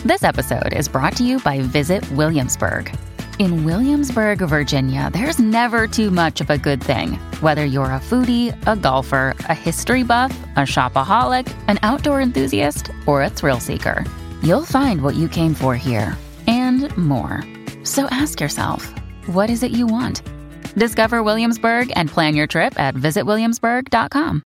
This episode is brought to you by Visit Williamsburg. In Williamsburg, Virginia, there's never too much of a good thing. Whether you're a foodie, a golfer, a history buff, a shopaholic, an outdoor enthusiast, or a thrill seeker, you'll find what you came for here and more. So ask yourself, what is it you want? Discover Williamsburg and plan your trip at visitwilliamsburg.com.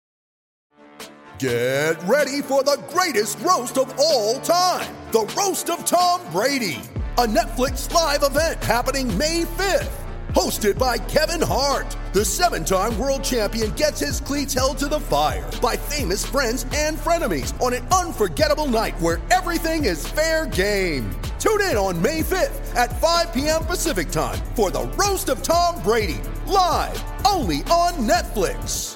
Get ready for the greatest roast of all time, the Roast of Tom Brady, a Netflix live event happening May 5th. Hosted by Kevin Hart, the 7-time world champion gets his cleats held to the fire by famous friends and frenemies on an unforgettable night where everything is fair game. Tune in on May 5th at 5 p.m. Pacific time for the Roast of Tom Brady, live only on Netflix.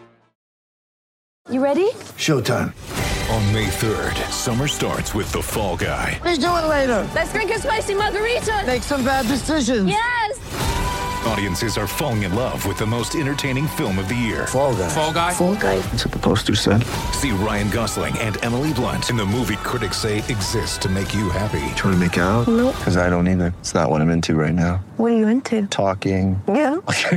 You ready? Showtime. On May 3rd, summer starts with The Fall Guy. Let's do it later. Let's drink a spicy margarita. Make some bad decisions. Yes. Audiences are falling in love with the most entertaining film of the year. Fall Guy. Fall Guy? Fall guy. That's what the poster said. See Ryan Gosling and Emily Blunt in the movie critics say exists to make you happy. Trying to make it out? Nope. Because I don't either. It's not what I'm into right now. What are you into? Talking. Yeah.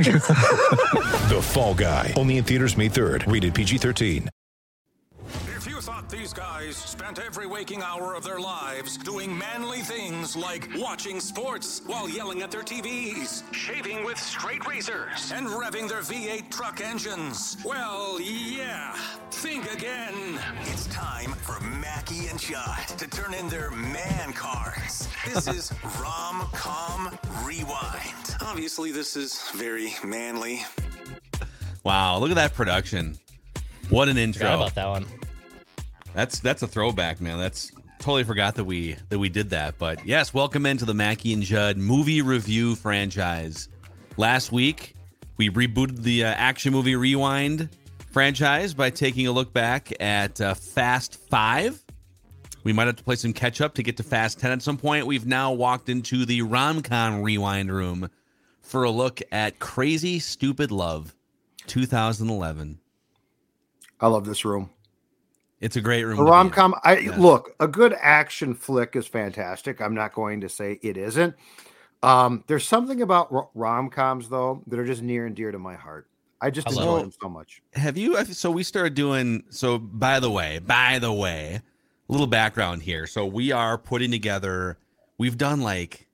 The Fall Guy. Only in theaters May 3rd. Rated PG-13. If you thought these guys spent every waking hour of their lives doing manly things like watching sports while yelling at their TVs, shaving with straight razors, and revving their V8 truck engines, well, yeah, think again. It's time for Mackie and Judd to turn in their man cards. This is Rom-Com Rewind. Obviously, this is very manly. Wow, look at that production. What an intro. Forgot about that one. That's a throwback, man. That's totally forgot that we did that. But yes, welcome into the Mackie and Judd movie review franchise. Last week, we rebooted the Action Movie Rewind franchise by taking a look back at Fast 5. We might have to play some catch up to get to Fast 10 at some point. We've now walked into the Rom-Com Rewind room for a look at Crazy Stupid Love 2011. I love this room. It's a great room. A rom-com. Look, a good action flick is fantastic. I'm not going to say it isn't. There's something about rom-coms though that are just near and dear to my heart. I just enjoy them so much. Have you? So we started doing. So by the way, a little background here. So we are putting together. We've done like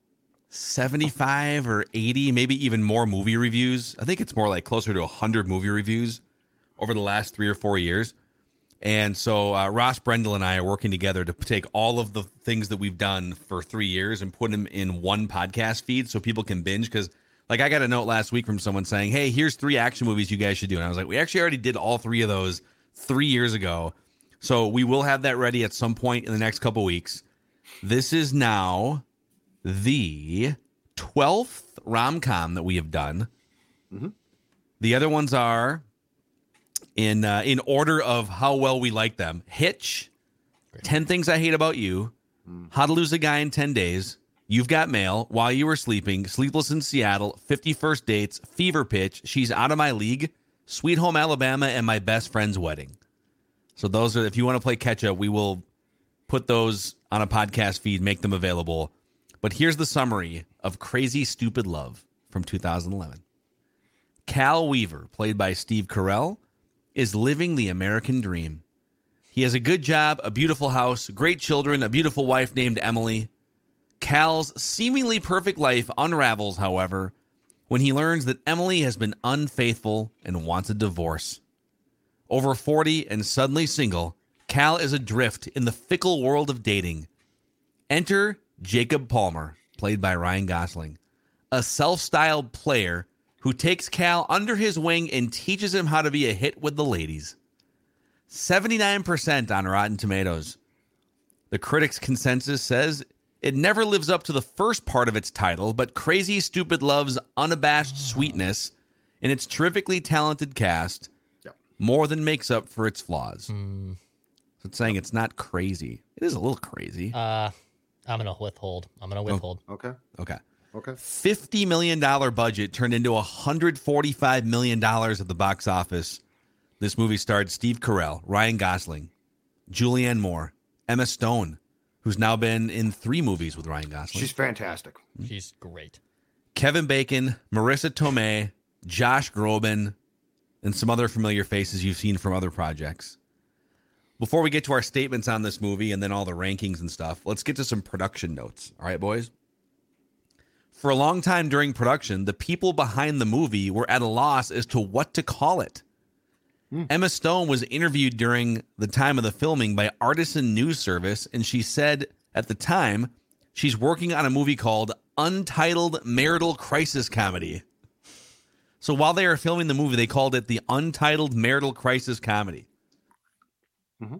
75 or 80, maybe even more movie reviews. I think it's more like closer to 100 movie reviews over the last 3 or 4 years. And so Ross Brendel and I are working together to take all of the things that we've done for 3 years and put them in one podcast feed so people can binge. Because, like, I got a note last week from someone saying, hey, here's 3 action movies you guys should do. And I was like, we actually already did all 3 of those 3 years ago. So we will have that ready at some point in the next couple weeks. This is now the 12th rom-com that we have done. Mm-hmm. The other ones are... in order of how well we like them: Hitch, 10 Things I Hate About You, How to Lose a Guy in 10 Days, You've Got Mail, While You Were Sleeping, Sleepless in Seattle, 50 First Dates, Fever Pitch, She's Out of My League, Sweet Home Alabama, and My Best Friend's Wedding. So those are, if you want to play catch up, we will put those on a podcast feed, make them available. But here's the summary of Crazy Stupid Love from 2011. Cal Weaver, played by Steve Carell, is living the American dream. He has a good job, a beautiful house, great children, a beautiful wife named Emily. Cal's seemingly perfect life unravels, however, when he learns that Emily has been unfaithful and wants a divorce. Over 40 and suddenly single, Cal is adrift in the fickle world of dating. Enter Jacob Palmer, played by Ryan Gosling, a self-styled player who takes Cal under his wing and teaches him how to be a hit with the ladies. 79% on Rotten Tomatoes. The critics' consensus says it never lives up to the first part of its title, but Crazy Stupid Love's unabashed sweetness and its terrifically talented cast more than makes up for its flaws. So it's saying it's not crazy. It is a little crazy. I'm going to withhold. Okay. $50 million budget turned into $145 million at the box office. This movie starred Steve Carell, Ryan Gosling, Julianne Moore, Emma Stone, who's now been in 3 movies with Ryan Gosling. She's fantastic. She's great. Kevin Bacon, Marissa Tomei, Josh Groban, and some other familiar faces you've seen from other projects. Before we get to our statements on this movie and then all the rankings and stuff, let's get to some production notes. All right, boys? For a long time during production, the people behind the movie were at a loss as to what to call it. Emma Stone was interviewed during the time of the filming by Artisan News Service, and she said at the time she's working on a movie called Untitled Marital Crisis Comedy. So while they were filming the movie, they called it the Untitled Marital Crisis Comedy. Mm-hmm.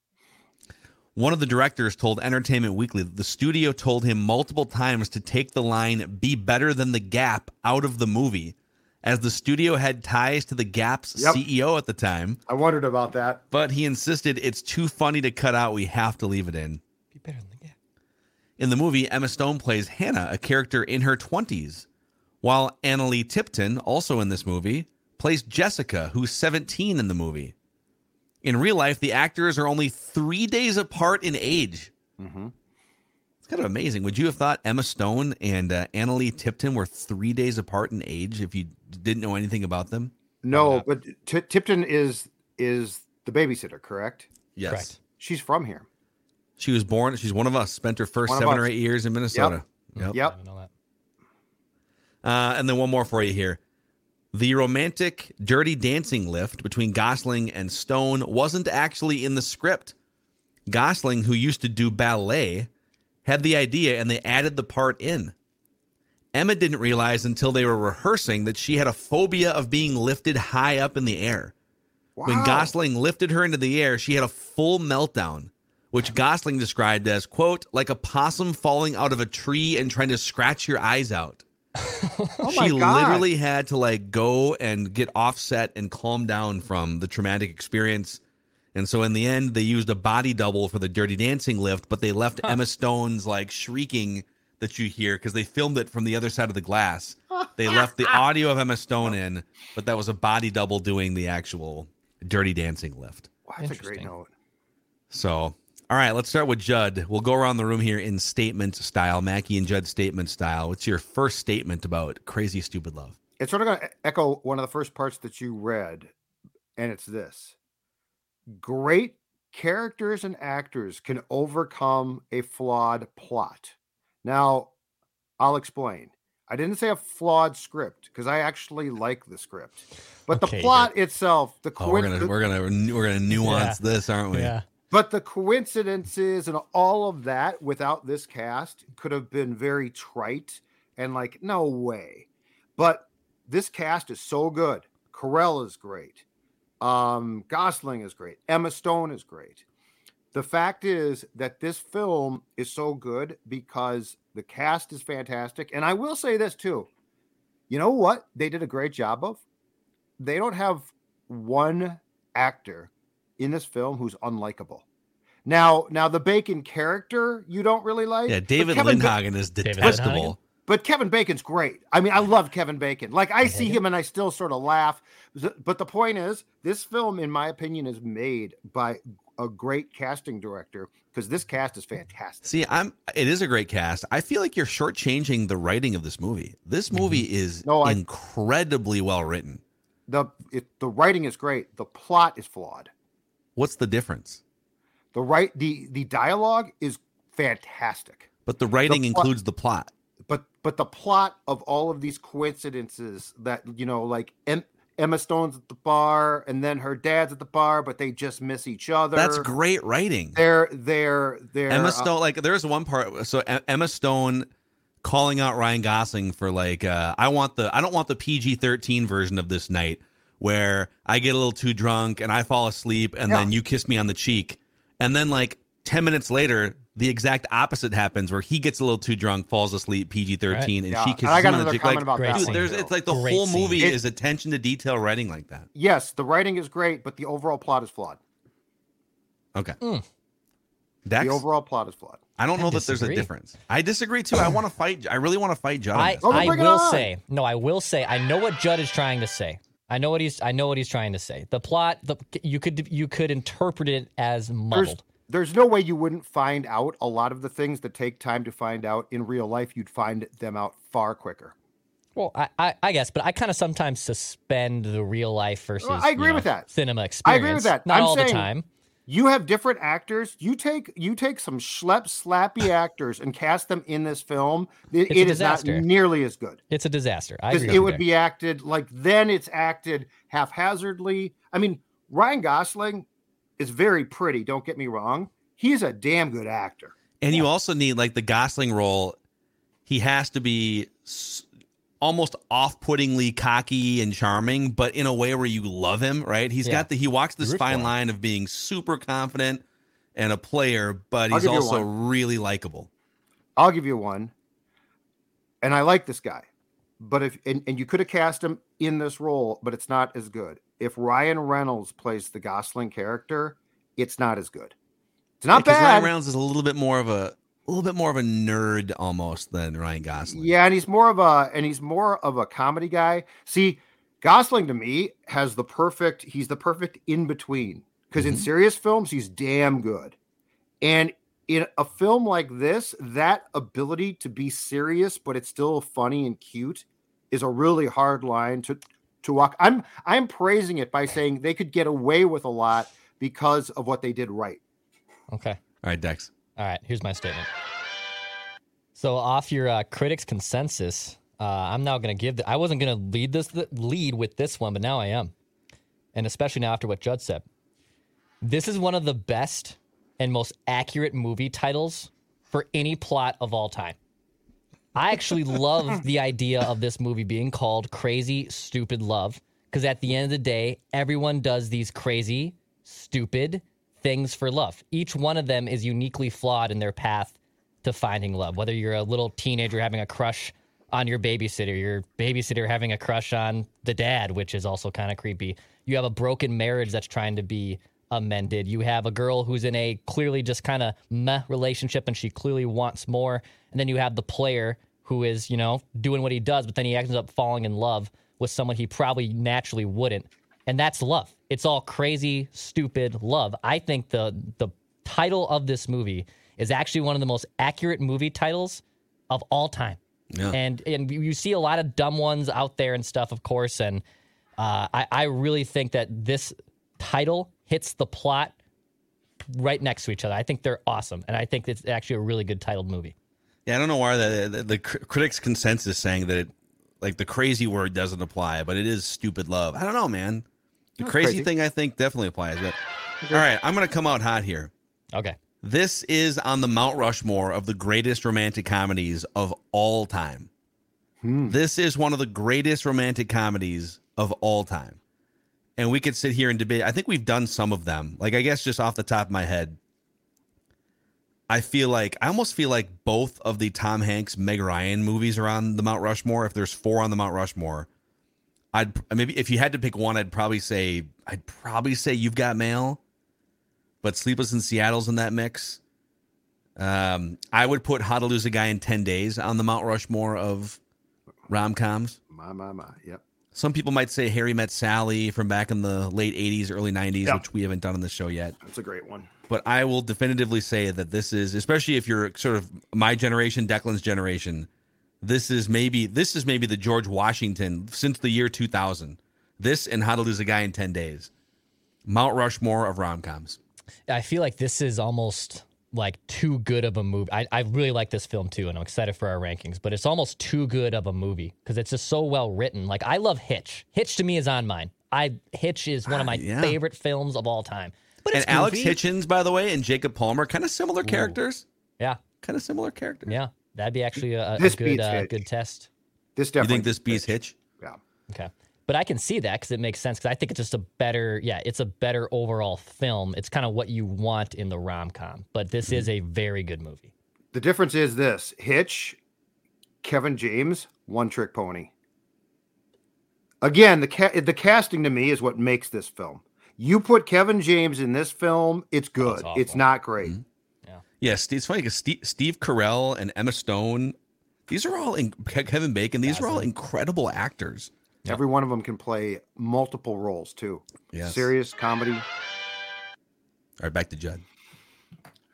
One of the directors told Entertainment Weekly that the studio told him multiple times to take the line "be better than the Gap" out of the movie, as the studio had ties to the Gap's CEO at the time. I wondered about that. But he insisted it's too funny to cut out. We have to leave it in. Be better than the Gap. In the movie, Emma Stone plays Hannah, a character in her 20s, while Annalee Tipton, also in this movie, plays Jessica, who's 17 in the movie. In real life, the actors are only 3 days apart in age. Mm-hmm. It's kind of amazing. Would you have thought Emma Stone and Annalee Tipton were 3 days apart in age if you didn't know anything about them? No, but Tipton is the babysitter, correct? Yes. Correct. She's from here. She was born, she's one of us, spent her first 7 or 8 years in Minnesota. Yep. I didn't know that. And then one more for you here. The romantic Dirty Dancing lift between Gosling and Stone wasn't actually in the script. Gosling, who used to do ballet, had the idea and they added the part in. Emma didn't realize until they were rehearsing that she had a phobia of being lifted high up in the air. Wow. When Gosling lifted her into the air, she had a full meltdown, which Gosling described as, quote, like a possum falling out of a tree and trying to scratch your eyes out. Oh she literally had to go and get offset and calm down from the traumatic experience. And so in the end, they used a body double for the Dirty Dancing lift, but they left Emma Stone's shrieking that you hear because they filmed it from the other side of the glass. They left the audio of Emma Stone in, but that was a body double doing the actual Dirty Dancing lift. Wow, that's a great note. So, all right, let's start with Judd. We'll go around the room here in statement style, Mackie and Judd statement style. What's your first statement about Crazy Stupid Love? It's sort of going to echo one of the first parts that you read, and it's this. Great characters and actors can overcome a flawed plot. Now, I'll explain. I didn't say a flawed script because I actually like the script, but the plot itself, we're gonna nuance this, aren't we? Yeah. But the coincidences and all of that without this cast could have been very trite and no way. But this cast is so good. Carell is great. Gosling is great. Emma Stone is great. The fact is that this film is so good because the cast is fantastic. And I will say this too. You know what they did a great job of? They don't have one actor in this film who's unlikable. Now the Bacon character you don't really like. Yeah, David Lindhagen is detestable. But Kevin Bacon's great. I mean, I love Kevin Bacon. I see him and I still sort of laugh. But the point is, this film, in my opinion, is made by a great casting director because this cast is fantastic. See, it is a great cast. I feel like you're shortchanging the writing of this movie. This movie is incredibly well written. The writing is great. The plot is flawed. What's the difference? The dialogue is fantastic. But the writing includes the plot. But the plot of all of these coincidences that, Emma Stone's at the bar and then her dad's at the bar, but they just miss each other. That's great writing. They're Emma Stone, there's one part. So Emma Stone calling out Ryan Gosling for I don't want the PG-13 version of this night where I get a little too drunk and I fall asleep and then you kiss me on the cheek. And then 10 minutes later, the exact opposite happens where he gets a little too drunk, falls asleep, PG-13, and she kisses him on the cheek. It's like the whole movie is attention to detail writing like that. Yes, the writing is great, but the overall plot is flawed. Okay. Dex? The overall plot is flawed. I don't know that there's a difference. I disagree too. I really want to fight Judd. I will say, I know what Judd is trying to say. I know what he's trying to say. The plot, you could interpret it as muddled. there's no way you wouldn't find out a lot of the things that take time to find out in real life. You'd find them out far quicker. Well, I guess, but I kind of sometimes suspend the real life versus I agree with that. Cinema experience. I agree with that. Not I'm all the saying time. You have different actors. You take some slappy actors and cast them in this film. It is not nearly as good. It's a disaster. I agree. It would be acted like then it's acted haphazardly. I mean, Ryan Gosling is very pretty. Don't get me wrong. He's a damn good actor. And you also need like the Gosling role. He has to be almost off-puttingly cocky and charming, but in a way where you love him, right? He walks this fine line of being super confident and a player, but he's also really likable. I'll give you one. And I like this guy. But and you could have cast him in this role, but it's not as good. If Ryan Reynolds plays the Gosling character, it's not as good. It's not bad. Ryan Reynolds is a little bit more of a nerd almost than Ryan Gosling. Yeah, and he's more of a comedy guy. See, Gosling to me he's the perfect in between. Because in serious films, he's damn good. And in a film like this, that ability to be serious, but it's still funny and cute, is a really hard line to walk. I'm praising it by saying they could get away with a lot because of what they did right. Okay. All right, Dex. All right, here's my statement. So off your critics' consensus, I'm now going to give I wasn't going to lead with this one, but now I am. And especially now after what Judd said. This is one of the best and most accurate movie titles for any plot of all time. I actually love the idea of this movie being called Crazy Stupid Love, because at the end of the day, everyone does these crazy, stupid things for love. Each one of them is uniquely flawed in their path to finding love. Whether you're a little teenager having a crush on your babysitter having a crush on the dad, which is also kind of creepy. You have a broken marriage that's trying to be amended. You have a girl who's in a clearly just kind of meh relationship and she clearly wants more. And then you have the player who is, doing what he does, but then he ends up falling in love with someone he probably naturally wouldn't. And that's love. It's all crazy, stupid love. I think the title of this movie is actually one of the most accurate movie titles of all time. Yeah. And you see a lot of dumb ones out there and stuff, of course. And I really think that this title hits the plot right next to each other. I think they're awesome. And I think it's actually a really good titled movie. Yeah, I don't know why the critics' consensus saying that the crazy word doesn't apply, but it is stupid love. I don't know, man. The crazy thing, I think, definitely applies. But all right, I'm going to come out hot here. Okay. This is on the Mount Rushmore of the greatest romantic comedies of all time. This is one of the greatest romantic comedies of all time. And we could sit here and debate. I think we've done some of them. I guess just off the top of my head, I almost feel like both of the Tom Hanks, Meg Ryan movies are on the Mount Rushmore. If there's 4 on the Mount Rushmore, maybe if you had to pick one, I'd probably say You've Got Mail, but Sleepless in Seattle's in that mix. I would put How to Lose a Guy in 10 Days on the Mount Rushmore of rom-coms. My, yep. Some people might say Harry Met Sally from back in the late 80s, early 90s, which we haven't done on the show yet. That's a great one. But I will definitively say that this is, especially if you're sort of my generation, Declan's generation, this is maybe the George Washington since the year 2000. This and How to Lose a Guy in 10 Days. Mount Rushmore of rom-coms. I feel like this is almost like too good of a movie. I really like this film too, and I'm excited for our rankings, but it's almost too good of a movie because it's just so well written. Like, I love Hitch. Hitch to me is on mine. Hitch is one of my favorite films of all time. But and Alex Hitchens, by the way, and Jacob Palmer, kind of similar characters. Yeah. Kind of similar characters. Yeah. That'd be actually a good test. This definitely. You think this beats Hitch? Yeah. Okay. But I can see that because it makes sense because I think it's just it's a better overall film. It's kind of what you want in the rom-com. But this is a very good movie. The difference is this. Hitch, Kevin James, One Trick Pony. Again, the casting to me is what makes this film. You put Kevin James in this film, it's good. It's not great. Mm-hmm. Yeah, it's funny because Steve Carell and Emma Stone, these are all Kevin Bacon. These are all incredible actors. Every one of them can play multiple roles too. Yes. Serious, comedy. All right, back to Judd.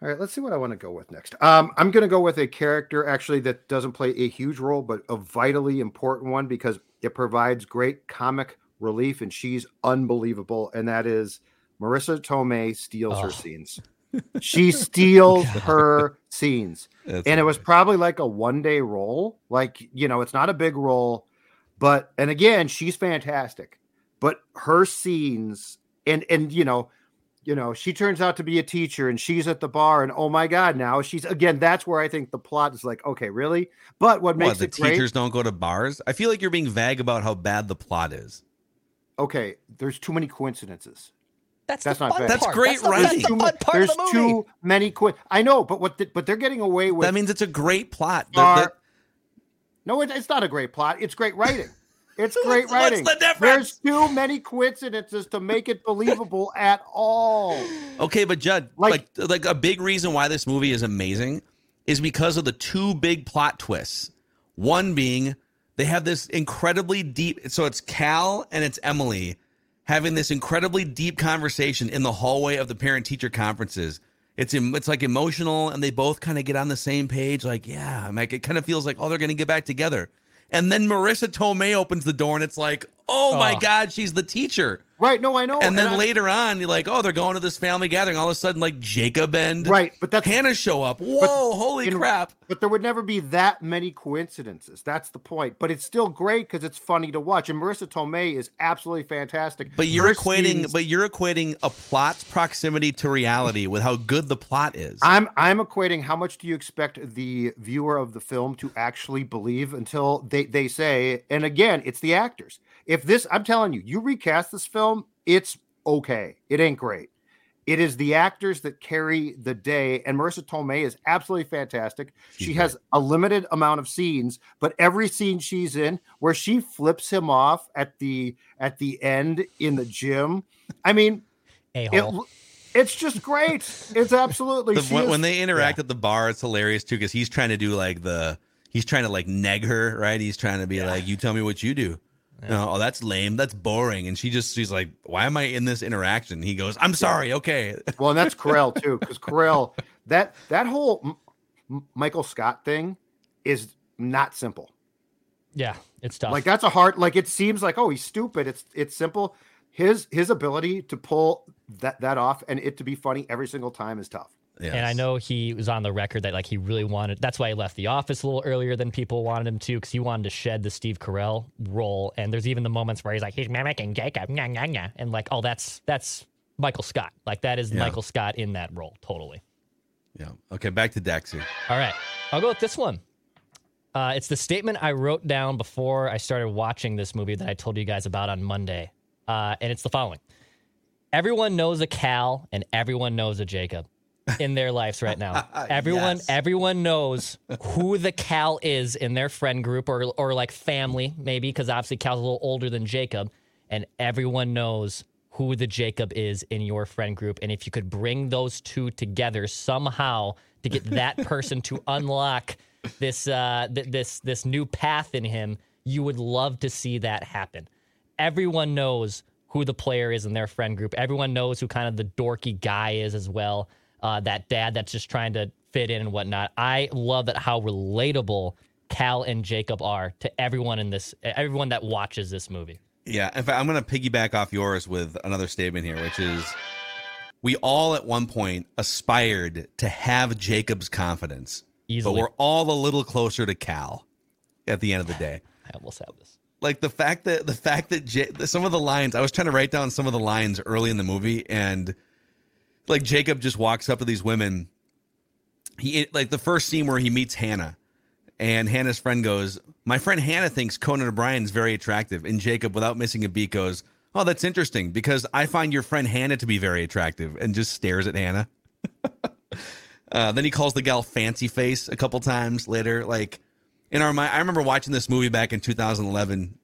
All right, let's see what I want to go with next. I'm going to go with a character actually that doesn't play a huge role, but a vitally important one because it provides great comic relief, and she's unbelievable. And that is Marissa Tomei steals her scenes. She steals her scenes. And it was probably like a one-day role. Like, it's not a big role, and again, she's fantastic. But her scenes and she turns out to be a teacher and she's at the bar and oh my God, now that's where I think the plot is like, okay, really? But what makes it great? Teachers don't go to bars? I feel like you're being vague about how bad the plot is. Okay, there's too many coincidences. That's not fun bad. That's great writing. There's too many I know, but they're getting away with. That means it's a great plot. No, it's not a great plot. It's great writing. It's great writing. What's the difference? There's too many coincidences to make it believable at all. Okay, but Judd, like a big reason why this movie is amazing is because of the two big plot twists. One being they have this incredibly deep. So it's Cal and it's Emily having this incredibly deep conversation in the hallway of the parent-teacher conferences. It's like emotional, and they both kind of get on the same page. Like, yeah, it kind of feels like, they're going to get back together. And then Marissa Tomei opens the door, and it's like, oh my God, she's the teacher. Right, no, I know. And then later on, you're like, they're going to this family gathering. All of a sudden, like Jacob and Hannah show up. Whoa, holy crap. But there would never be that many coincidences. That's the point. But it's still great because it's funny to watch. And Marissa Tomei is absolutely fantastic. But you're equating a plot's proximity to reality with how good the plot is. I'm equating how much do you expect the viewer of the film to actually believe until they say, and again, it's the actors. I'm telling you, you recast this film, it's okay. It ain't great. It is the actors that carry the day, and Marissa Tomei is absolutely fantastic. She has a limited amount of scenes, but every scene she's in where she flips him off at the end in the gym, I mean, it's just great. It's absolutely when they interact at the bar, it's hilarious too because he's trying to do he's trying to neg her, right? He's trying to be like, you tell me what you do. Yeah. No, that's lame. That's boring. And she's like, why am I in this interaction? He goes, I'm sorry. Okay. Well, and that's Carell too. Because Carell, that whole Michael Scott thing is not simple. Yeah, it's tough. Like that's it seems like, he's stupid. It's simple. His ability to pull that off and it to be funny every single time is tough. Yes. And I know he was on the record that he really wanted. That's why he left The Office a little earlier than people wanted him to, because he wanted to shed the Steve Carell role. And there's even the moments where he's like, he's mimicking Jacob, and that's Michael Scott. That is Michael Scott in that role, totally. Yeah. Okay, back to Dexter. All right, I'll go with this one. It's the statement I wrote down before I started watching this movie that I told you guys about on Monday, and it's the following: everyone knows a Cal, and everyone knows a Jacob. In their lives right now. Everyone knows who the Cal is in their friend group or family, maybe, because obviously Cal's a little older than Jacob, and everyone knows who the Jacob is in your friend group. And if you could bring those two together somehow to get that person to unlock this this new path in him, you would love to see that happen. Everyone knows who the player is in their friend group. Everyone knows who kind of the dorky guy is as well. That dad that's just trying to fit in and whatnot. I love how relatable Cal and Jacob are to everyone everyone that watches this movie. Yeah, in fact, I'm going to piggyback off yours with another statement here, which is we all at one point aspired to have Jacob's confidence, easily, but we're all a little closer to Cal at the end of the day. I almost have this. The fact that some of the lines, I was trying to write down some of the lines early in the movie, and Jacob just walks up to these women. The first scene where he meets Hannah, and Hannah's friend goes, my friend Hannah thinks Conan O'Brien's very attractive. And Jacob, without missing a beat, goes, oh, that's interesting because I find your friend Hannah to be very attractive, and just stares at Hannah. Then he calls the gal fancy face a couple times later. In our mind, I remember watching this movie back in 2011.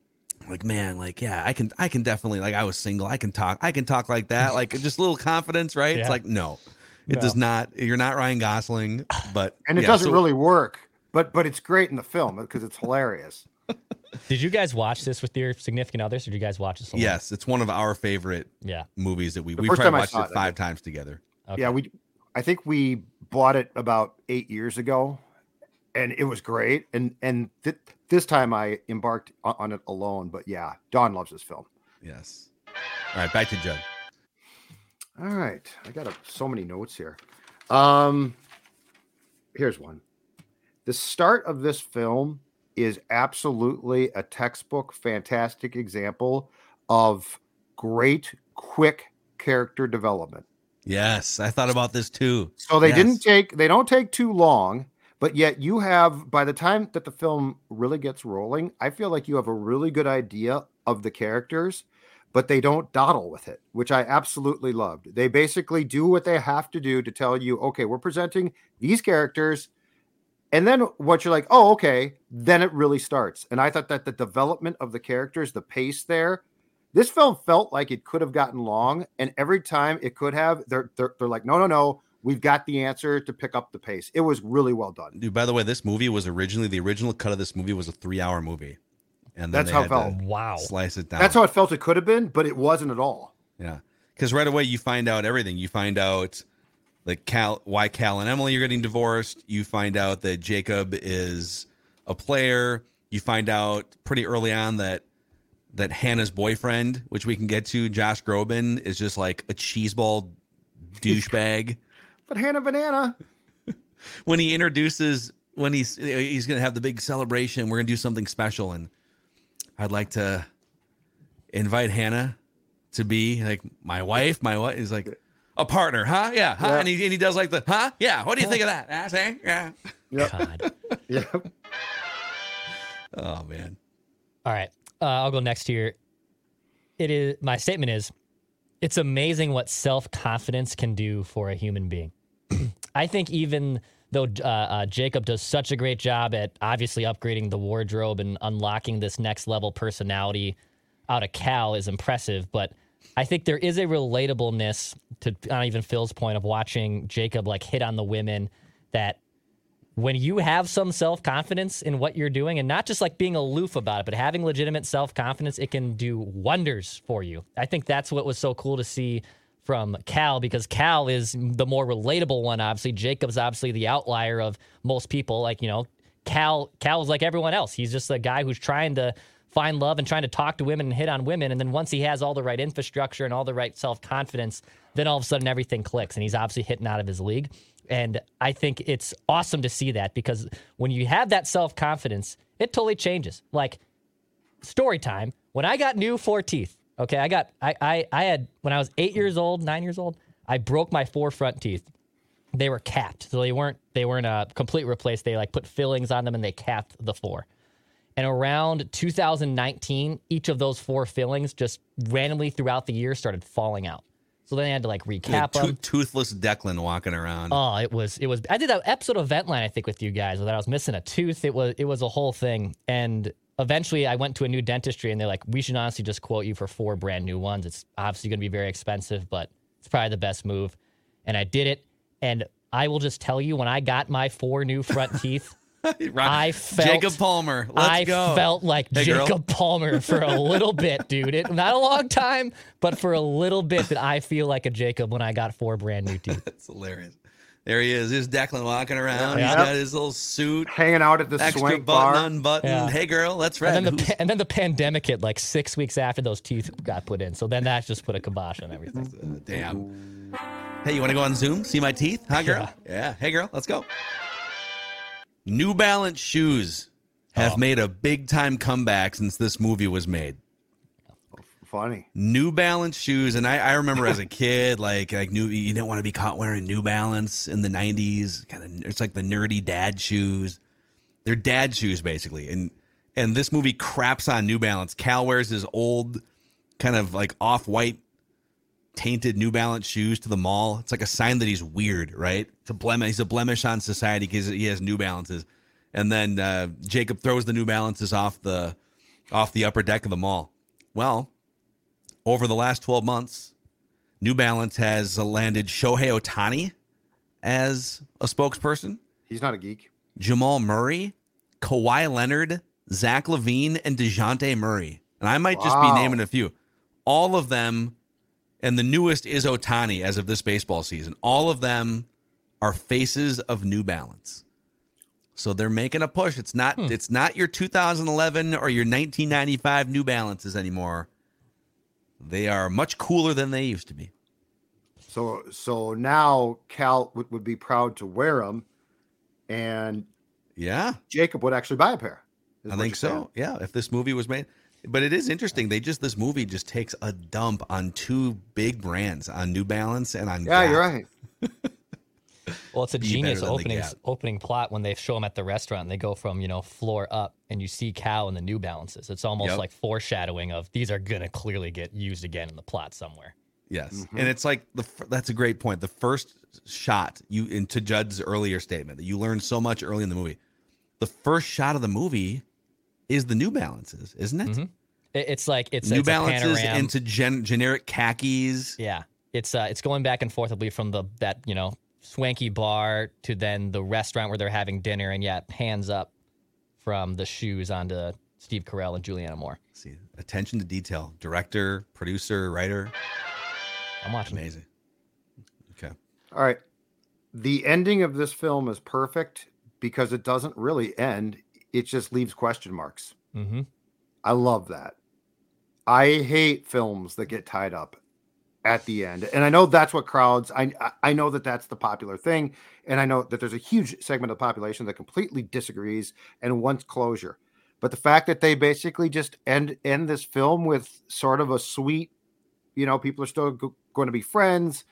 Yeah, I can definitely, I was single. I can talk like that. Just a little confidence, right? Yeah. It's no, it does not. You're not Ryan Gosling, and it doesn't really work, but it's great in the film because it's hilarious. Did you guys watch this with your significant others, or did you guys watch this alone? Yes, it's one of our favorite movies that we've probably watched it 5 times together. Okay. Yeah, I think we bought it about 8 years ago, and it was great. And this time I embarked on it alone. But yeah, Dawn loves this film. Yes. All right, back to Judd. All right, I got so many notes here. Here's one. The start of this film is absolutely a textbook, fantastic example of great, quick character development. Yes, I thought about this too. So they don't take too long, but yet you have, by the time that the film really gets rolling, I feel like you have a really good idea of the characters, but they don't dawdle with it, which I absolutely loved. They basically do what they have to do to tell you, okay, we're presenting these characters. And then once you're like, oh, okay, then it really starts. And I thought that the development of the characters, the pace there, this film felt like it could have gotten long. And every time it could have, they're like, no, we've got the answer to pick up the pace. It was really well done. Dude, by the way, this movie was originally, the original cut of this movie was a 3-hour movie. And then that's how it felt. Wow. Slice it down. That's how it felt it could have been, but it wasn't at all. Yeah. Because right away you find out everything. You find out like why Cal and Emily are getting divorced. You find out that Jacob is a player. You find out pretty early on that Hannah's boyfriend, which we can get to, Josh Groban, is just like a cheeseball douchebag. But Hannah Banana. When he introduces, when he's going to have the big celebration, we're going to do something special, and I'd like to invite Hannah to be like my wife. My wife is like a partner, huh? Yeah, huh? Yep. And he does like the huh? Yeah. What do you think of that? I say, yeah. Yep. God. Yep. Oh man. All right. I'll go next here. My statement is, it's amazing what self-confidence can do for a human being. I think even though Jacob does such a great job at obviously upgrading the wardrobe and unlocking this next level personality out of Cal is impressive, but I think there is a relatableness to, on even Phil's point, of watching Jacob like hit on the women, that when you have some self-confidence in what you're doing, and not just like being aloof about it, but having legitimate self-confidence, it can do wonders for you. I think that's what was so cool to see from Cal, because Cal is the more relatable one, obviously. Jacob's obviously the outlier of most people. Like, you know, Cal's like everyone else. He's just a guy who's trying to find love and trying to talk to women and hit on women. And then once he has all the right infrastructure and all the right self-confidence, then all of a sudden everything clicks, and he's obviously hitting out of his league. And I think it's awesome to see that, because when you have that self-confidence, it totally changes. Like, story time. When I got new 4 teeth, okay, I had, when I was 9 years old, I broke my 4 front teeth. They were capped. So they weren't complete replaced. They like put fillings on them and they capped the 4. And around 2019, each of those 4 fillings just randomly throughout the year started falling out. So then I had to like recap them. Toothless Declan walking around. Oh, it was. I did that episode of Ventline, I think, with you guys, where I was missing a tooth. It was a whole thing. And eventually I went to a new dentistry, and they're like, we should honestly just quote you for 4 brand new ones. It's obviously going to be very expensive, but it's probably the best move. And I did it. And I will just tell you, when I got my 4 new front teeth, I felt Jacob Palmer. Let's go. I felt like Jacob Palmer for a little bit, dude. Not a long time, but for a little bit did I feel like a Jacob when I got 4 brand new teeth. That's hilarious. There he is. There's Declan walking around. He's got his little suit, hanging out at the extra swank button bar. unbuttoned. Yeah. Hey girl, let's ride. And then the pandemic hit like 6 weeks after those teeth got put in. So then that just put a kibosh on everything. Damn. Hey, you want to go on Zoom? See my teeth? Huh, girl? Yeah. Hey girl, let's go. New Balance shoes have made a big-time comeback since this movie was made. Funny. New Balance shoes, and I remember as a kid, like you didn't want to be caught wearing New Balance in the 90s. It's like the nerdy dad shoes. They're dad shoes, basically. And this movie craps on New Balance. Cal wears his old, kind of like off-white, tainted New Balance shoes to the mall. It's like a sign that he's weird, right? He's a blemish on society because he has New Balances. And then Jacob throws the New Balances off the upper deck of the mall. Well, over the last 12 months, New Balance has landed Shohei Ohtani as a spokesperson. He's not a geek. Jamal Murray, Kawhi Leonard, Zach LaVine, and DeJounte Murray. And I might just be naming a few. All of them. And the newest is Ohtani as of this baseball season. All of them are faces of New Balance. So they're making a push. It's not your 2011 or your 1995 New Balances anymore. They are much cooler than they used to be. So now Cal would be proud to wear them, and Jacob would actually buy a pair. I think so. Yeah, if this movie was made. But it is interesting. This movie just takes a dump on two big brands, on New Balance and on Gap. You're right. Well, it's a genius opening plot when they show them at the restaurant and they go from, floor up and you see Cal in the New Balances. It's almost like foreshadowing of these are going to clearly get used again in the plot somewhere. Yes. Mm-hmm. And it's like, that's a great point. The first shot, to Judd's earlier statement, that you learned so much early in the movie. The first shot of the movie is the New Balances, isn't it? Mm-hmm. It's New Balances into generic khakis. Yeah. It's going back and forth, I believe, from that swanky bar to then the restaurant where they're having dinner, and hands up from the shoes onto Steve Carell and Julianne Moore. See, attention to detail. Director, producer, writer. I'm watching. Amazing. Okay. All right. The ending of this film is perfect because it doesn't really end. It just leaves question marks. Mm-hmm. I love that. I hate films that get tied up at the end. And I know that's what crowds, I know that that's the popular thing. And I know that there's a huge segment of the population that completely disagrees and wants closure. But the fact that they basically just end this film with sort of a sweet, people are still going to be friends.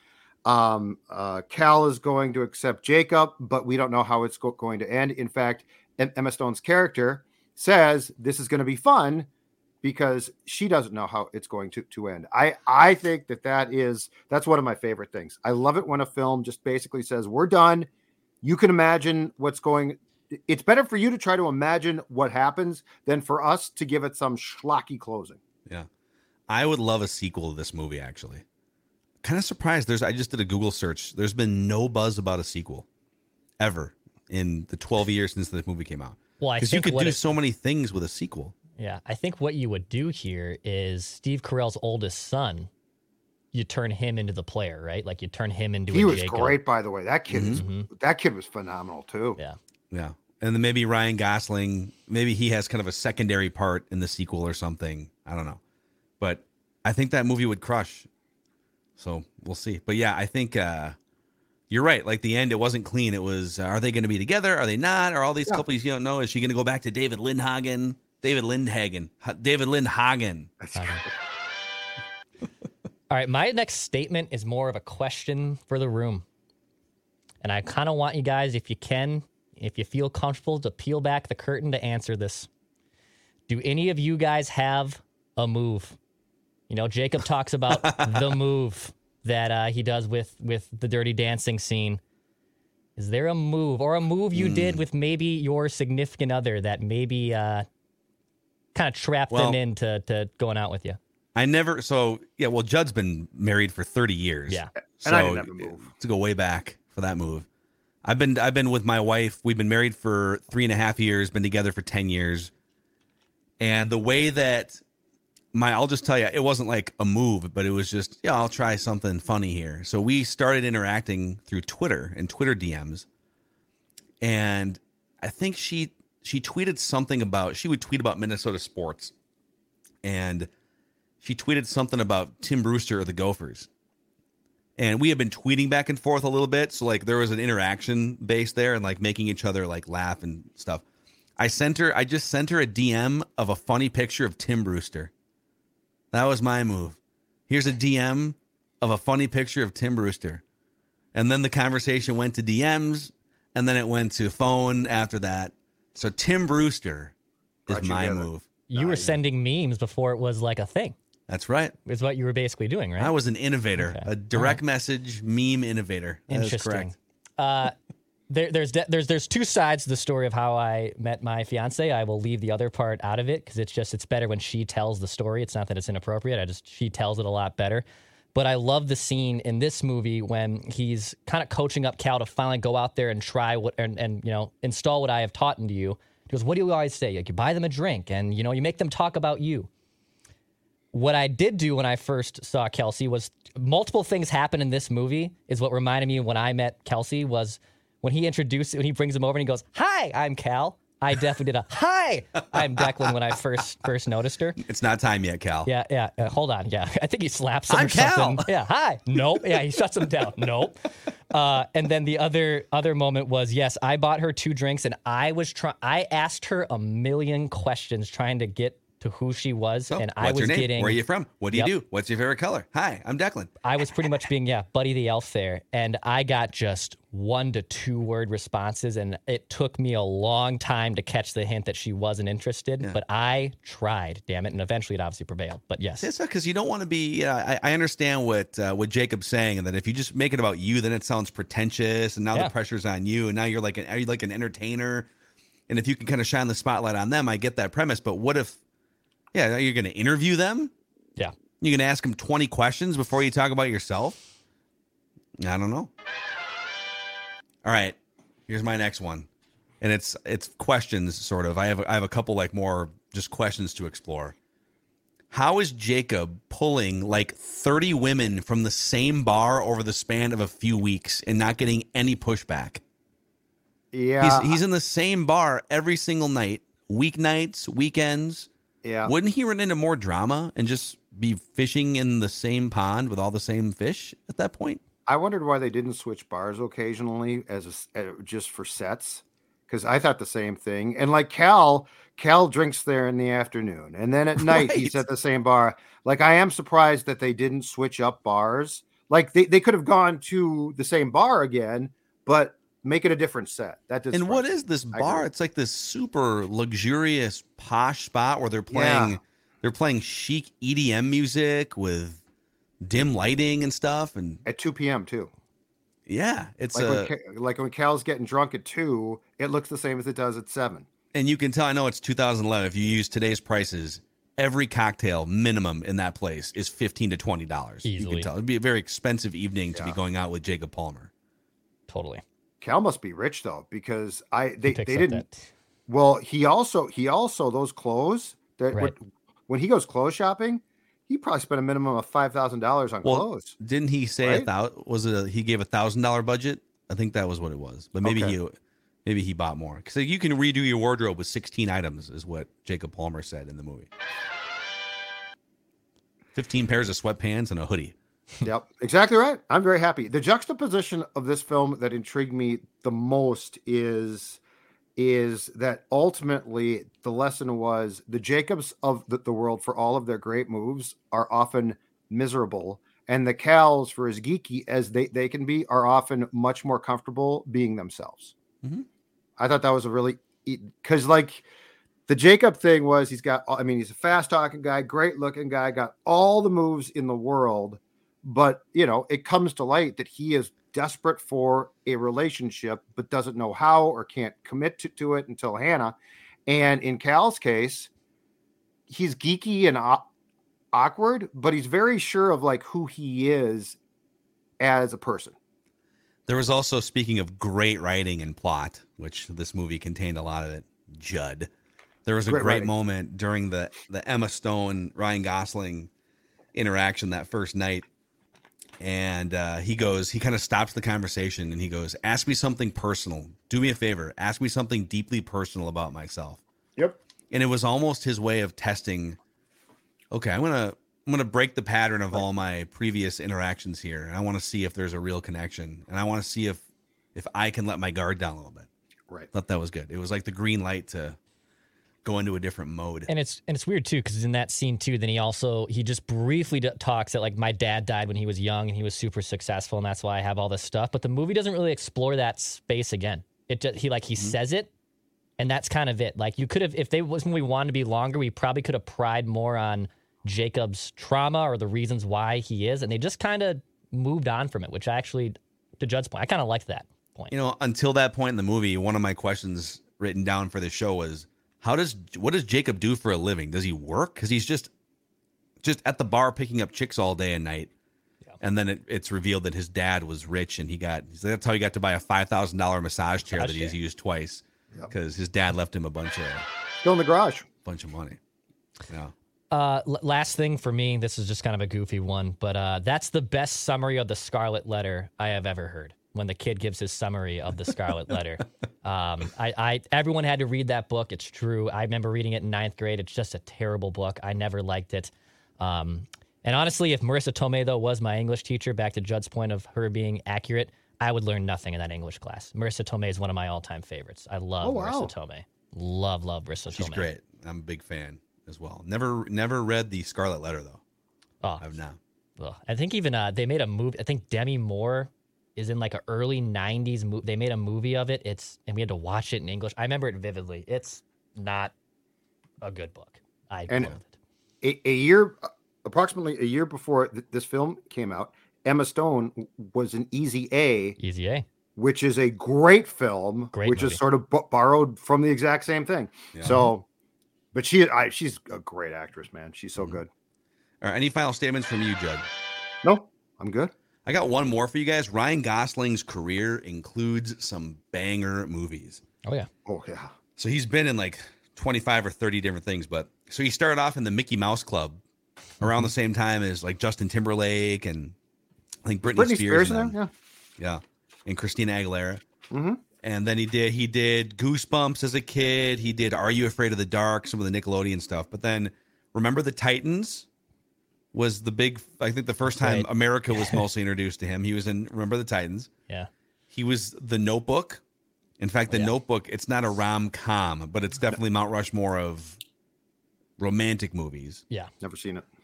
Cal is going to accept Jacob, but we don't know how it's going to end. In fact, Emma Stone's character says this is going to be fun because she doesn't know how it's going to end. I think that's one of my favorite things. I love it when a film just basically says, we're done. You can imagine what's going. It's better for you to try to imagine what happens than for us to give it some schlocky closing. Yeah. I would love a sequel to this movie, actually. Kind of surprised. I just did a Google search. There's been no buzz about a sequel ever in the 12 years since this movie came out. Well, because you could do so many things with a sequel. Yeah, I think what you would do here is Steve Carell's oldest son, you turn him into the player, right? Like you turn him into He was Jacob. Great, by the way. That kid was phenomenal too. Yeah. Yeah. And then maybe Ryan Gosling, maybe he has kind of a secondary part in the sequel or something. I don't know. But I think that movie would crush. So we'll see. But yeah, I think you're right. Like the end, it wasn't clean. It was, are they going to be together? Are they not? Are all these couples you don't know? Is she going to go back to David Lindhagen? David Lindhagen. All right, my next statement is more of a question for the room. And I kind of want you guys, if you feel comfortable, to peel back the curtain to answer this. Do any of you guys have a move? Jacob talks about the move that he does with the Dirty Dancing scene. Is there a move or a move you did with maybe your significant other that maybe kind of trapped them into going out with you? Judd's been married for 30 years. Yeah. And I didn't have a move. To go way back for that move. I've been with my wife. We've been married for 3.5 years, been together for 10 years. And the way that I'll just tell you, it wasn't like a move, but it was just, I'll try something funny here. So we started interacting through Twitter and Twitter DMs. And I think she tweeted something about, she would tweet about Minnesota sports. And she tweeted something about Tim Brewster of the Gophers. And we had been tweeting back and forth a little bit. So like there was an interaction base there and like making each other like laugh and stuff. I just sent her a DM of a funny picture of Tim Brewster. That was my move. Here's a DM of a funny picture of Tim Brewster. And then the conversation went to DMs and then it went to phone after that. So Tim Brewster is my move. You were sending memes before it was like a thing. That's right. Is what you were basically doing, right? I was an innovator, a direct message meme innovator. That is correct. There's two sides to the story of how I met my fiance. I will leave the other part out of it because it's better when she tells the story. It's not that it's inappropriate. She tells it a lot better. But I love the scene in this movie when he's kind of coaching up Cal to finally go out there and try and install what I have taught into you. He goes, what do you always say? Like you buy them a drink and you make them talk about you. what I did do when I first saw Kelsey was multiple things happen in this movie is what reminded me when I met Kelsey was when he brings him over and he goes, "Hi, I'm Cal." I definitely did a "Hi, I'm Declan" when I first noticed her. It's not time yet, Cal. Yeah. Hold on. Yeah, I think he slaps him I'm or Cal. something. Yeah, hi. Nope. Yeah, he shuts him down. Nope. And then the other moment was, yes, I bought her 2 drinks and I asked her a million questions trying to get to who she was, So, and what's I was your name? getting. Where are you from? What do you do? What's your favorite color? Hi, I'm Declan. I was pretty much being Buddy the Elf there, and I got just 1 to 2 word responses, and it took me a long time to catch the hint that she wasn't interested. But I tried, damn it, and eventually it obviously prevailed. But yes, it's because you don't want to be. I understand what Jacob's saying, and that if you just make it about you, then it sounds pretentious, and now the pressure's on you, and now you're like an entertainer, and if you can kind of shine the spotlight on them, I get that premise. But what if? Yeah, you're going to interview them? Yeah. You're going to ask them 20 questions before you talk about yourself? I don't know. All right, here's my next one. And it's questions, sort of. I have a couple like more just questions to explore. How is Jacob pulling like 30 women from the same bar over the span of a few weeks and not getting any pushback? Yeah. He's in the same bar every single night, weeknights, weekends. Yeah. Wouldn't he run into more drama and just be fishing in the same pond with all the same fish at that point? I wondered why they didn't switch bars occasionally just for sets, because I thought the same thing. And like Cal drinks there in the afternoon, and then at night he's at the same bar. Like, I am surprised that they didn't switch up bars. Like they could have gone to the same bar again, but make it a different set. And what is this bar? It's like this super luxurious posh spot where they're playing chic EDM music with dim lighting and stuff, and at 2 p.m. too. Yeah, it's like when Cal's getting drunk at 2, it looks the same as it does at 7. And you can tell. I know it's 2011. If you use today's prices, every cocktail minimum in that place is $15 to $20. Easily. You can tell it'd be a very expensive evening to be going out with Jacob Palmer. Totally. Cal must be rich though, because they didn't. Well, he also those clothes that when he goes clothes shopping, he probably spent a minimum of $5,000 on clothes. Didn't he say he gave $1,000 budget? I think that was what it was, but maybe he bought more, because you can redo your wardrobe with 16 items, is what Jacob Palmer said in the movie. 15 pairs of sweatpants and a hoodie. Yep, exactly right. I'm very happy. The juxtaposition of this film that intrigued me the most is that ultimately the lesson was the Jacobs of the world, for all of their great moves, are often miserable, and the Cals, for as geeky as they can be, are often much more comfortable being themselves. Mm-hmm. I thought that was a really, because like the Jacob thing was, he's a fast talking guy, great looking guy, got all the moves in the world. But, it comes to light that he is desperate for a relationship, but doesn't know how or can't commit to it until Hannah. And in Cal's case, he's geeky and awkward, but he's very sure of like who he is as a person. There was also, speaking of great writing and plot, which this movie contained a lot of it, Judd. There was a great moment during the Emma Stone, Ryan Gosling interaction that first night. And he kind of stops the conversation and he goes, "Ask me something personal. Do me a favor. Ask me something deeply personal about myself." Yep. And it was almost his way of testing. Okay, I'm gonna break the pattern of all my previous interactions here, and I want to see if there's a real connection, and I want to see if I can let my guard down a little bit. Right. Thought that was good. It was like the green light to go into a different mode. And it's weird too, because in that scene too, then he just briefly talks that like my dad died when he was young and he was super successful, and that's why I have all this stuff. But the movie doesn't really explore that space again. He says it, and that's kind of it. Like, you could have, if this movie wanted to be longer, we probably could have pried more on Jacob's trauma or the reasons why he is, and they just kind of moved on from it, which actually, to Judd's point, I kind of liked that point. Until that point in the movie, one of my questions written down for the show was, what does Jacob do for a living? Does he work? Because he's just at the bar picking up chicks all day and night. Yeah. And then it's revealed that his dad was rich, and that's how he got to buy a $5,000 massage chair that he's used twice, because his dad left him a bunch of still in the garage, bunch of money. Yeah. Last thing for me, this is just kind of a goofy one, but that's the best summary of the Scarlet Letter I have ever heard. When the kid gives his summary of the Scarlet Letter, everyone had to read that book. It's true. I remember reading it in 9th grade. It's just a terrible book. I never liked it. And honestly, if Marissa Tomei, though, was my English teacher, back to Judd's point of her being accurate, I would learn nothing in that English class. Marissa Tomei is one of my all-time favorites. I love Marissa Tomei. Love Marissa Tomei. She's great. I'm a big fan as well. Never read the Scarlet Letter, though. Oh, I've not. Well, I think even they made a movie. I think Demi Moore is in like an early 90s movie. They made a movie of it. And we had to watch it in English. I remember it vividly. It's not a good book. I loved it. Approximately a year before this film came out, Emma Stone was in Easy A. Easy A. Which is a great film, which is sort of borrowed from the exact same thing. Yeah. So, but she's a great actress, man. She's so good. All right, any final statements from you, Judd? No, I'm good. I got one more for you guys. Ryan Gosling's career includes some banger movies. Oh, yeah. Oh, yeah. So he's been in like 25 or 30 different things. So he started off in the Mickey Mouse Club around the same time as like Justin Timberlake and I think Britney Spears. Yeah. And Christina Aguilera. Mm-hmm. And then he did Goosebumps as a kid. He did Are You Afraid of the Dark, some of the Nickelodeon stuff. But then Remember the Titans was the big, I think the first time America was mostly introduced to him. He was in Remember the Titans. Yeah. He was The Notebook. In fact, The Notebook, it's not a rom-com, but it's definitely Mount Rushmore of romantic movies. Yeah. Never seen it.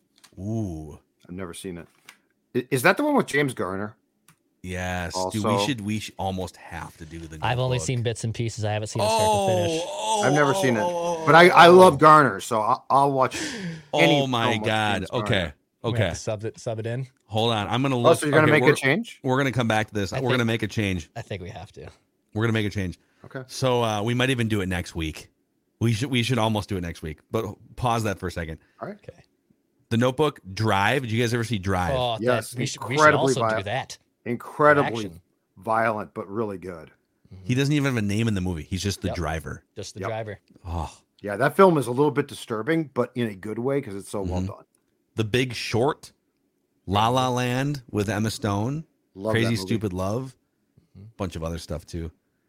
Ooh. I've never seen it. Is that the one with James Garner? Yes. Also, Dude, we should almost have to do The Notebook. I've only seen bits and pieces. I haven't seen it start to finish. I've never seen it. But I love Garner, so I'll watch any Oh my God. Okay. Sub it in. Hold on. I'm going to look. So you're going to make a change? We're going to come back to this. We're going to make a change. I think we have to. We're going to make a change. Okay. So we might even do it next week. We should almost do it next week. But pause that for a second. All right. Okay. The Notebook, Drive. Did you guys ever see Drive? Oh, yes. We should also do that. Incredibly violent, but really good. He doesn't even have a name in the movie. He's just the driver. Just the driver. Oh. Yeah, that film is a little bit disturbing, but in a good way because it's so well done. The Big Short, La La Land with Emma Stone, Crazy Stupid Love, bunch of other stuff too.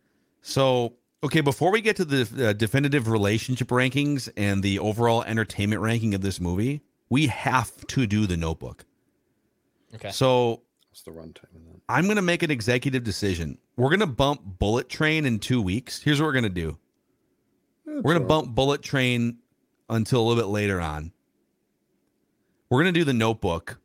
So, okay, before we get to the definitive relationship rankings and the overall entertainment ranking of this movie, we have to do The Notebook. Okay. So, what's the runtime of that? I'm going to make an executive decision. We're going to bump Bullet Train in 2 weeks. Here's what we're going to do. We're going to bump Bullet Train until a little bit later on. We're going to do The Notebook.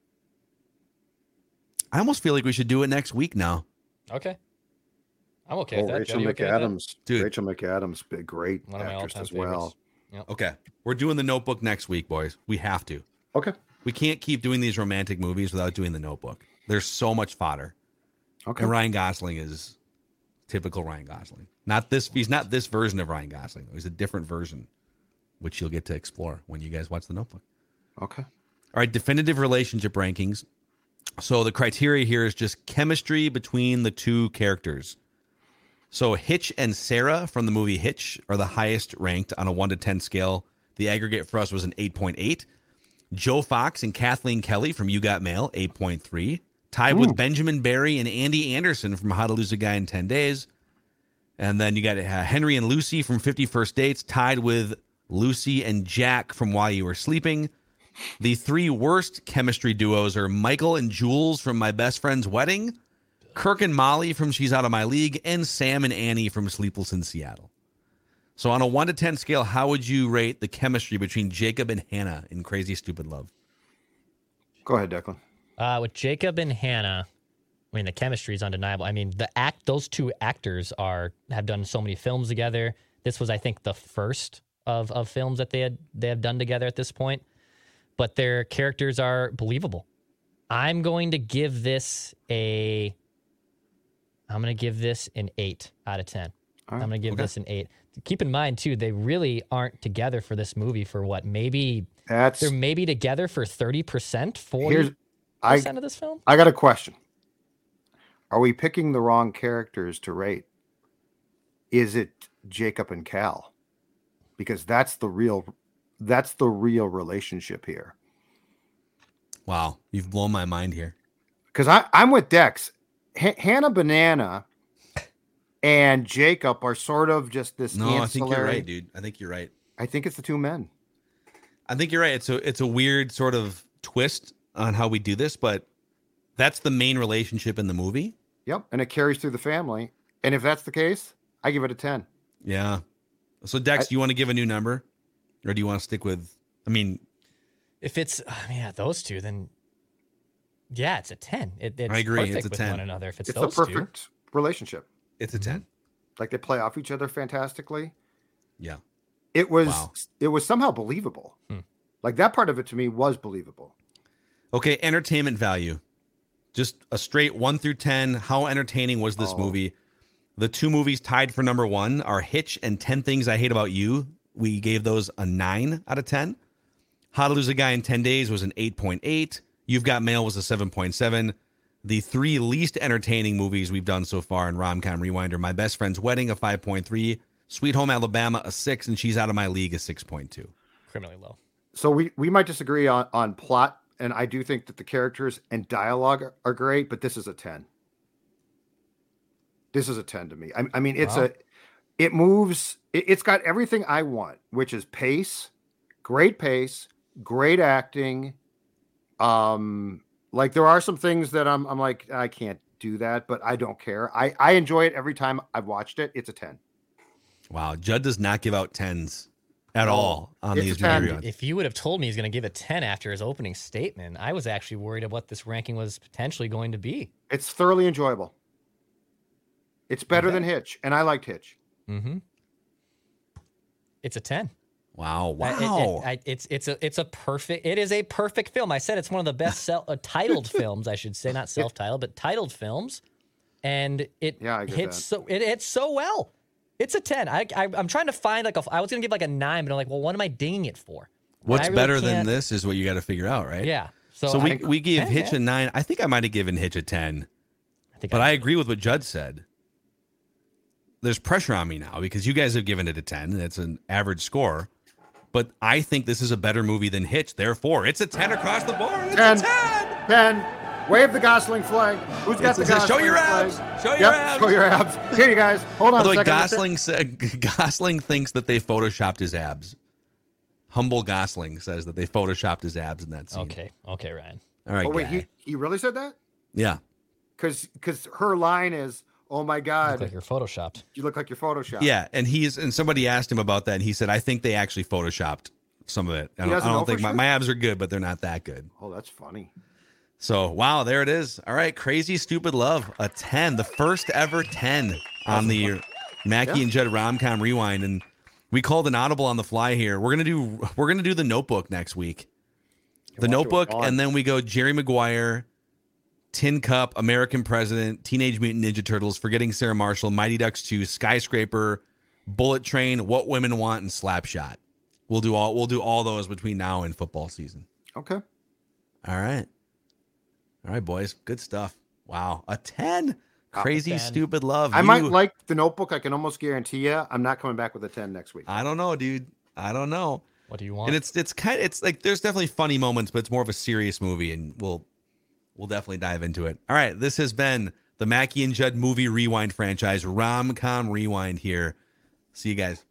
I almost feel like we should do it next week now. Okay. I'm okay with that. Rachel McAdams. Dude. Rachel McAdams, great One of my actress all-time as well. Yep. Okay. We're doing The Notebook next week, boys. We have to. Okay. We can't keep doing these romantic movies without doing The Notebook. There's so much fodder. Okay. And Ryan Gosling is typical Ryan Gosling. He's not this version of Ryan Gosling. He's a different version, which you'll get to explore when you guys watch The Notebook. Okay. All right, definitive relationship rankings. So the criteria here is just chemistry between the two characters. So Hitch and Sarah from the movie Hitch are the highest ranked on a 1 to 10 scale. The aggregate for us was an 8.8. Joe Fox and Kathleen Kelly from You Got Mail, 8.3. Tied with Benjamin Barry and Andy Anderson from How to Lose a Guy in 10 Days. And then you got Henry and Lucy from 50 First Dates, tied with Lucy and Jack from While You Were Sleeping. The three worst chemistry duos are Michael and Jules from My Best Friend's Wedding, Kirk and Molly from She's Out of My League, and Sam and Annie from Sleepless in Seattle. So on a 1 to 10 scale, how would you rate the chemistry between Jacob and Hannah in Crazy Stupid Love? Go ahead, Declan. With Jacob and Hannah, I mean, the chemistry is undeniable. I mean, those two actors have done so many films together. This was, I think, the first of films that they have done together at this point. But their characters are believable. I'm going to give this an 8 out of 10. I'm going to give this an 8. Keep in mind, too, they really aren't together for this movie for what? They're maybe together for 30%, 40% of this film? I got a question. Are we picking the wrong characters to rate? Is it Jacob and Cal? Because that's the real that's the real relationship here. Wow, you've blown my mind here. Because I'm with Dex. Hannah Banana and Jacob are sort of just this ancillary. I think you're right, dude. I think you're right. I think it's the two men. I think you're right. It's a weird sort of twist on how we do this, but that's the main relationship in the movie. Yep, and it carries through the family. And if that's the case, I give it a 10. Yeah. So Dex, do you want to give a new number, or do you want to stick with? I mean, if it's those two, then yeah, it's a 10. It's I agree. Perfect It's a 10 with one another. If it's a those perfect relationship. It's a 10. Like they play off each other fantastically. Yeah. It was somehow believable. Like that part of it to me was believable. Okay, entertainment value. Just a straight 1 through 10. How entertaining was this movie? The two movies tied for number 1 are Hitch and 10 Things I Hate About You. We gave those a 9 out of 10. How to Lose a Guy in 10 Days was an 8.8. You've Got Mail was a 7.7. The 3 least entertaining movies we've done so far in Rom-Com Rewind are My Best Friend's Wedding, a 5.3. Sweet Home Alabama, a 6. And She's Out of My League, a 6.2. Criminally low. So we might disagree on plot. And I do think that the characters and dialogue are great, but this is a 10. This is a 10 to me. I mean, it moves. It's got everything I want, which is pace, great acting. Like there are some things that I'm like, I can't do that, but I don't care. I enjoy it every time I've watched it. It's a 10. Wow. Judd does not give out 10s at all on these reviews. If you would have told me he's going to give a 10 after his opening statement, I was actually worried of what this ranking was potentially going to be. It's thoroughly enjoyable. It's better than Hitch, and I liked Hitch. Mm-hmm. It's a 10. Wow! It's a perfect. It is a perfect film. I said it's one of the best titled films. I should say, not self-titled, but titled films, and it hits so well. It's a 10. I'm trying to find I was gonna give like a 9, but I'm like, well, what am I dinging it for? What's better than this is what you got to figure out, right? Yeah. So we gave Hitch a 9. I think I might have given Hitch a 10. I agree with what Judd said. There's pressure on me now because you guys have given it a 10. It's an average score. But I think this is a better movie than Hitch. Therefore, it's a 10 across the board. It's 10. a 10. 10. Wave the Gosling flag. Who's got the Gosling Show your flag? abs. Show your abs. Show your abs. Here, you guys. Hold on a second. Gosling thinks that they photoshopped his abs. Humble Gosling says that they photoshopped his abs in that scene. Okay, Ryan. All right, wait, he really said that? Yeah. Because her line is, "Oh my God, you look like you're photoshopped." You look like you're photoshopped. Yeah, and somebody asked him about that, and he said, "I think they actually photoshopped some of it. I don't think my abs are good, but they're not that good." Oh, that's funny. So wow, there it is. All right, Crazy Stupid Love, a 10, the first ever 10 on the Mackie and Judd Rom-Com Rewind, and we called an audible on the fly here. We're gonna do The Notebook next week. The Notebook, and then we go Jerry Maguire, Tin Cup, American President, Teenage Mutant Ninja Turtles, Forgetting Sarah Marshall, Mighty Ducks 2, Skyscraper, Bullet Train, What Women Want, and Slapshot. We'll do all those between now and football season. Okay. All right, boys. Good stuff. Wow. A 10. Crazy Stupid Love. I might like The Notebook. I can almost guarantee you I'm not coming back with a 10 next week. I don't know, dude. I don't know. What do you want? And it's like there's definitely funny moments, but it's more of a serious movie, and we'll definitely dive into it. All right. This has been the Mackie and Judd Movie Rewind franchise, Rom-Com Rewind here. See you guys.